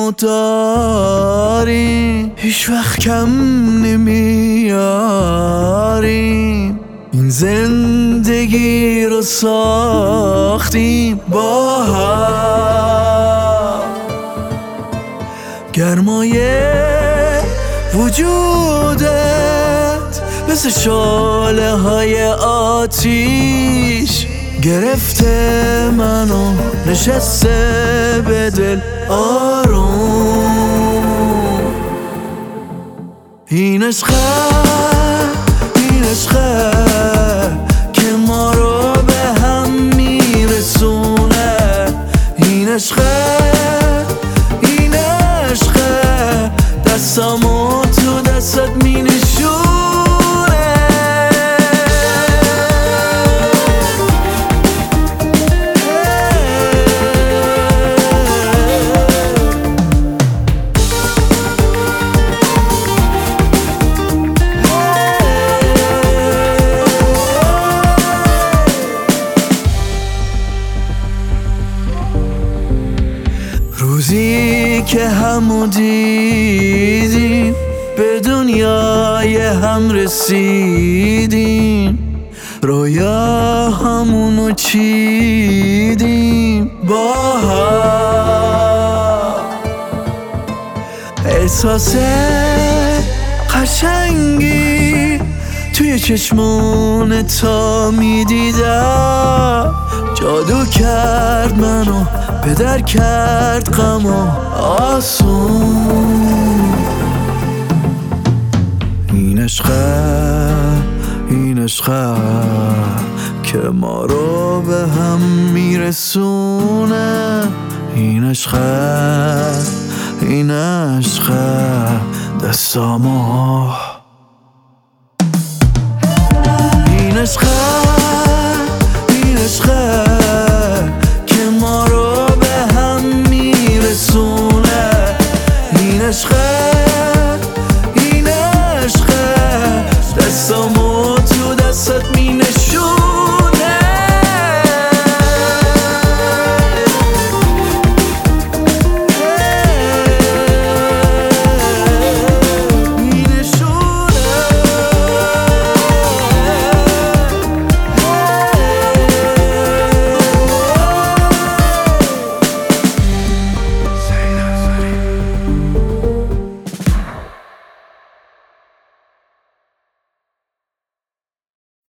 و داریم، هیچ وقت کم نمیاریم. این زندگی رو ساختیم با هم، گرمای وجودت مثل شعله های آتیش گرفته منو، نشسته به دل آروم. این عشقه که ما رو به هم میرسونه. این عشقه دستامو تو دستت می نشونه. روزی که همو دیدیم، به دنیای هم رسیدیم، رویا همونو چیدیم با هم. احساس قشنگی توی چشمون تا میدیدم، جادو کرد منو، بدر کرد غمو آسون. این عشقه که ما رو به هم میرسونه. این عشقه دستامو. این عشقه